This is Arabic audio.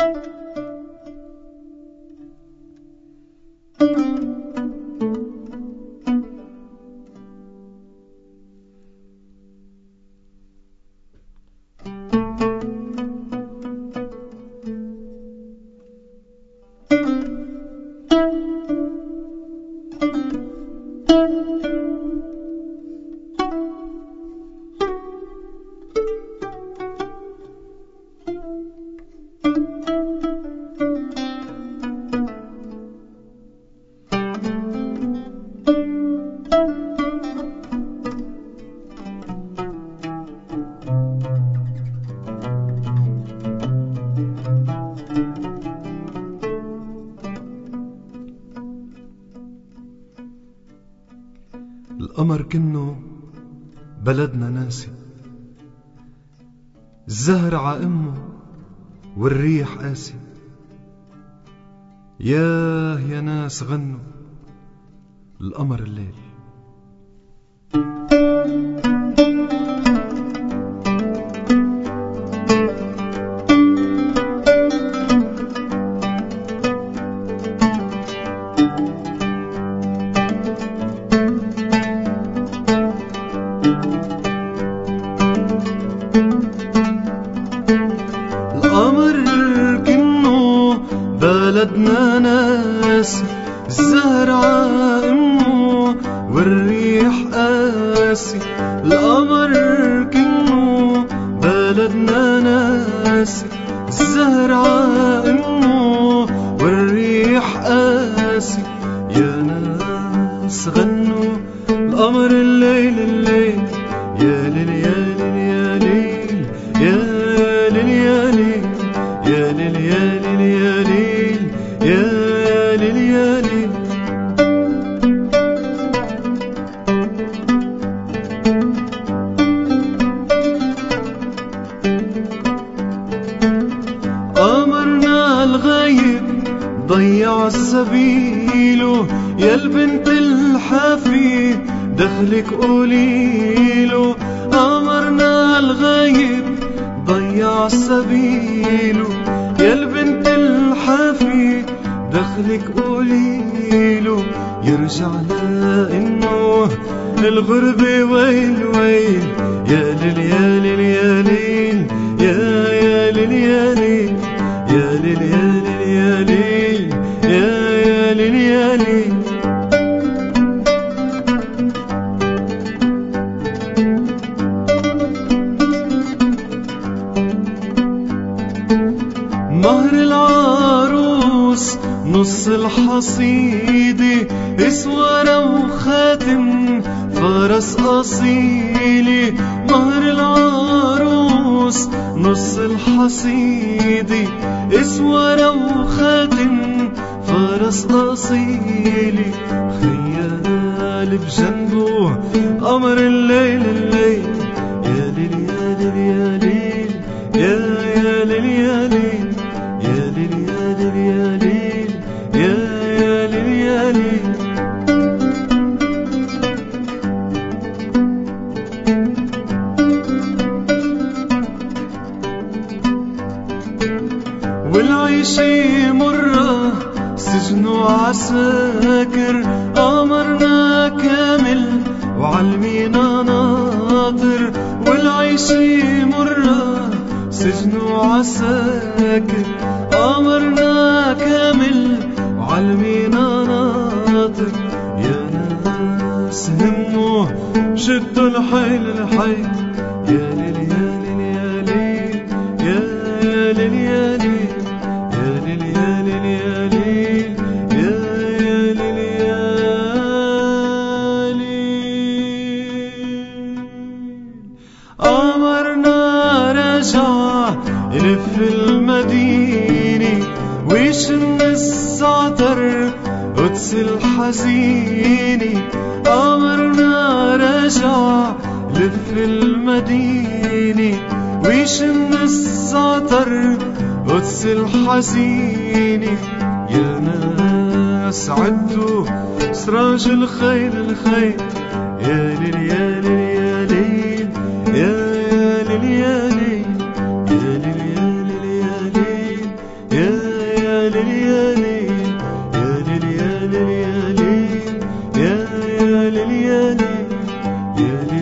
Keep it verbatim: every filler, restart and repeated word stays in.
القمر كنه بلدنا ناسي، الزهر ع امه والريح قاسي. ياه يا ناس غنوا القمر الليل. بلدنا ناسي، الزهر ع امه والريح قاسي. القمر كنه بلدنا ناسي، الزهر ع امه والريح قاسي. يا ناس غنوا القمر الليل الليل، يا ليل يا ليل يا ليل يا ليل يا ليل يا ليل يا ليل يا ليل يا ليل يا ليل. قمرنا الغايب ضيع سبيله، يا البنت الحافي دخلك قوليله. قمرنا الغايب ضيع سبيله، يا البنت الحافي دخلك قوليله. يرجع لانه الغربة ويل ويل، يا ليل يا ليل يا ليل يا يا ليل يا ليل يا ليل يا ليل يا ليل يا يا ليل يا ليل. مهر العروس نص الحصيدة، اسورة وخاتم فرس أصيلي. مهر العروس نص الحصيدة، اسورة وخاتم فرس أصيلي. خيال بجنبه قمر الليل الليل، يا ليل يا ليل يا ليل يا يا ليل يا ليل يا ليل يا ليل يا ليل يا يا ليل يا ليل. والعيشة مرة سجن وعساكر، قمرنا كامل وعلمينا ناطر. والعيشة مرة سجن وعساكر، قمرنا كامل وعلمينا ناطر. يا ناس هموا شدوا الحيل الحيل، يا ليل يا ليل يا ليل يا ليل يا ليل يا ليل يا ليل يا ليل يا ليل يا ليل. قمرنا رجع يلف المدينة ويشن الزعتر قدس الحزينة. قمرنا رجع يلف المدينة ويشن الزعتر قدس الحزينة. يا ناس عدوا سراج الخيل الخيل، يا ليل يا ليل يا ليل يا ليل يا ليل يا ليل يا ليل يا يا ليل